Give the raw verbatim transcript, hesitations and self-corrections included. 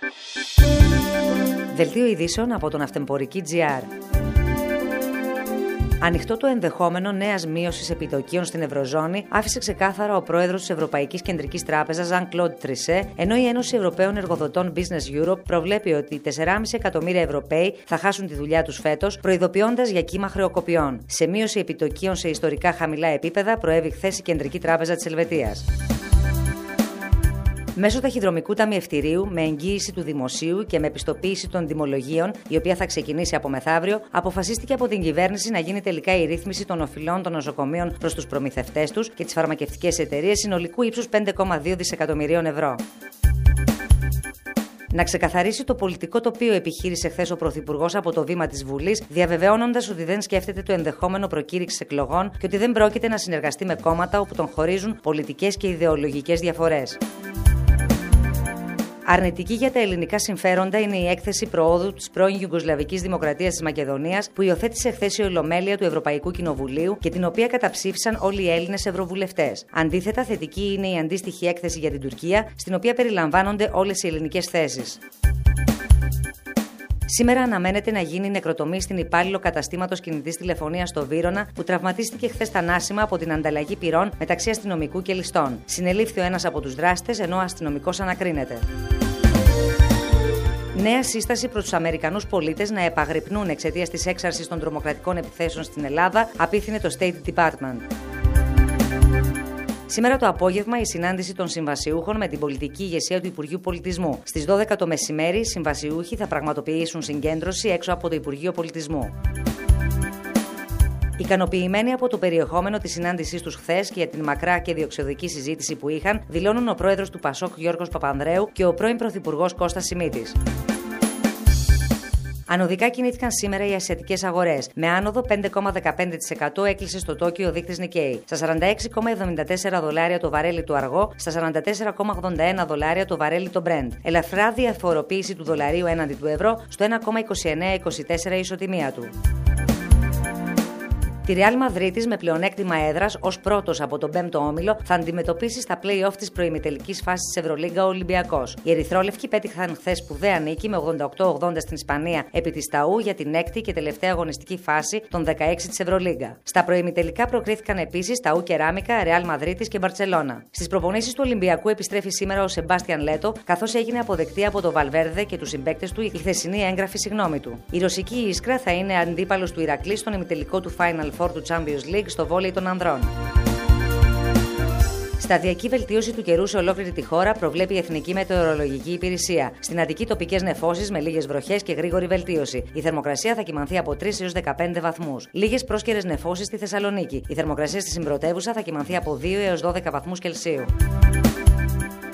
Δελτίο ειδήσεων από τον Αυτεμπορική τζι αρ. Ανοιχτό το ενδεχόμενο νέας μείωσης επιτοκίων στην Ευρωζώνη άφησε ξεκάθαρα ο πρόεδρος της Ευρωπαϊκής Κεντρικής Τράπεζας, Jean-Claude Trichet, ενώ η Ένωση Ευρωπαίων Εργοδοτών Business Europe προβλέπει ότι τέσσερα κόμμα πέντε εκατομμύρια Ευρωπαίοι θα χάσουν τη δουλειά τους φέτος, προειδοποιώντας για κύμα χρεοκοπιών. Σε μείωση επιτοκίων σε ιστορικά χαμηλά επίπεδα προέβη χθες η Κεντρική Τράπεζα της Ελβετίας. Μέσω ταχυδρομικού ταμιευτηρίου, με εγγύηση του δημοσίου και με επιστοποίηση των τιμολογίων, η οποία θα ξεκινήσει από μεθαύριο, αποφασίστηκε από την κυβέρνηση να γίνει τελικά η ρύθμιση των οφειλών των νοσοκομείων προς τους προμηθευτές τους και τις φαρμακευτικές εταιρείες συνολικού ύψους πέντε κόμμα δύο δισεκατομμυρίων ευρώ. Να ξεκαθαρίσει το πολιτικό τοπίο επιχείρησε χθες ο Πρωθυπουργός από το βήμα της Βουλής, διαβεβαιώνοντας ότι δεν σκέφτεται το ενδεχόμενο προκήρυξης εκλογών και ότι δεν πρόκειται να συνεργαστεί με κόμματα όπου τον χωρίζουν πολιτικές και ιδεολογικές διαφορές. Αρνητική για τα ελληνικά συμφέροντα είναι η έκθεση προόδου της πρώην Ιουγκοσλαβικής Δημοκρατίας της Μακεδονίας που υιοθέτησε χθες η Ολομέλεια του Ευρωπαϊκού Κοινοβουλίου και την οποία καταψήφισαν όλοι οι Έλληνες ευρωβουλευτές. Αντίθετα, θετική είναι η αντίστοιχη έκθεση για την Τουρκία, στην οποία περιλαμβάνονται όλες οι ελληνικές θέσεις. Σήμερα αναμένεται να γίνει νεκροτομή στην υπάλληλο καταστήματος κινητής τηλεφωνίας στο Βύρωνα, που τραυματίστηκε χθες θανάσιμα από την ανταλλαγή πυρών μεταξύ αστυνομικού και ληστών. Συνελήφθη ο ένας από τους δράστες, ενώ ο αστυνομικός ανακρίνεται. Νέα σύσταση προς τους Αμερικανούς πολίτες να επαγρυπνούν εξαιτίας της έξαρσης των τρομοκρατικών επιθέσεων στην Ελλάδα, απίθυνε το State Department. Σήμερα το απόγευμα η συνάντηση των συμβασιούχων με την πολιτική ηγεσία του Υπουργείου Πολιτισμού. Στις δώδεκα το μεσημέρι, οι συμβασιούχοι θα πραγματοποιήσουν συγκέντρωση έξω από το Υπουργείο Πολιτισμού. Ικανοποιημένοι από το περιεχόμενο της συνάντησής τους χθες και για την μακρά και διεξοδική συζήτηση που είχαν, δηλώνουν ο πρόεδρος του Πασόκ Γιώργος Παπανδρέου και ο πρώην πρωθυπουργός Κώστας Σιμίτης. Ανωδικά κινήθηκαν σήμερα οι ασιατικές αγορές. Με άνοδο πέντε κόμμα δεκαπέντε τοις εκατό έκλεισε στο Τόκιο ο δείκτης Nikkei. Στα σαράντα έξι κόμμα εβδομήντα τέσσερα δολάρια το βαρέλι του αργό, στα σαράντα τέσσερα κόμμα ογδόντα ένα δολάρια το βαρέλι το Brent. Ελαφρά διαφοροποίηση του δολαρίου έναντι του ευρώ στο ένα κόμμα είκοσι εννέα είκοσι τέσσερα η ισοτιμία του. Τη Ρεάλ Μαδρίτης, με πλεονέκτημα έδρας ως πρώτος από τον πέμπτο όμιλο, θα αντιμετωπίσει στα play-off της προημιτελικής φάσης της Ευρωλίγκα ο Ολυμπιακός. Οι ερυθρόλευκοι πέτυχαν χθες σπουδαία νίκη με ογδόντα οκτώ ογδόντα στην Ισπανία επί της Ταού για την έκτη και τελευταία αγωνιστική φάση των δεκαέξι της Ευρωλίγκα. Στα προημιτελικά προκρίθηκαν επίσης Ταού Κεράμικα, Ρεάλ Μαδρίτης και Μπαρτσελώνα. Στις προπονήσεις του Ολυμπιακού επιστρέφει σήμερα ο Σεμπάστιαν Λέτο, καθώς έγινε αποδεκτή από το Βαλβέρδε και τους συμπαίκτες του η χθεσινή έγγραφη συγγνώμη του. Η ρωσική Ίσκρα θα είναι αντίπαλος του Ηρακλή στον ημιτελικό του Final Four του Champions League στο βόλεϊ των ανδρών. Σταδιακή βελτίωση του καιρού σε ολόκληρη τη χώρα προβλέπει η Εθνική Μετεωρολογική Υπηρεσία. Στην Αττική τοπικές νεφώσεις με λίγες βροχές και γρήγορη βελτίωση. Η θερμοκρασία θα κυμανθεί από τρεις έως δεκαπέντε βαθμούς. Λίγες πρόσκαιρες νεφώσεις στη Θεσσαλονίκη. Η θερμοκρασία στη συμπρωτεύουσα θα κυμανθεί από δύο έως δώδεκα βαθμούς Κελσίου.